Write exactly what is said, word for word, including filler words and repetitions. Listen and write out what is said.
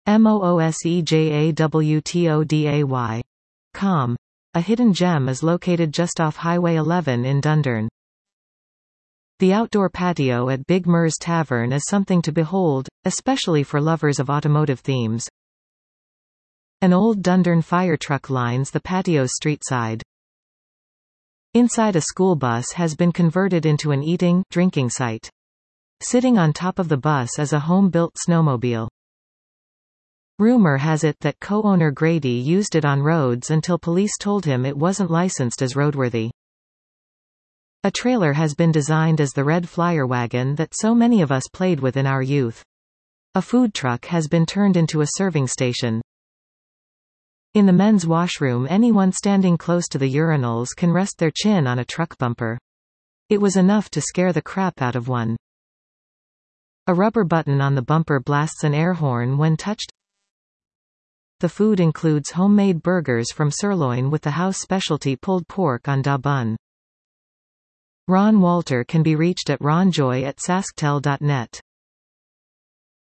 Moosejawtoday. Com. A hidden gem is located just off Highway eleven in Dundurn. The outdoor patio at Big Mers Tavern is something to behold, especially for lovers of automotive themes. An old Dundurn fire truck lines the patio's street side. Inside a school bus has been converted into an eating, drinking site. Sitting on top of the bus is a home-built snowmobile. Rumor has it that co-owner Grady used it on roads until police told him it wasn't licensed as roadworthy. A trailer has been designed as the red flyer wagon that so many of us played with in our youth. A food truck has been turned into a serving station. In the men's washroom, anyone standing close to the urinals can rest their chin on a truck bumper. It was enough to scare the crap out of one. A rubber button on the bumper blasts an air horn when touched. The food includes homemade burgers from sirloin with the house specialty pulled pork on da bun. Ron Walter can be reached at ronjoy at sasktel dot net.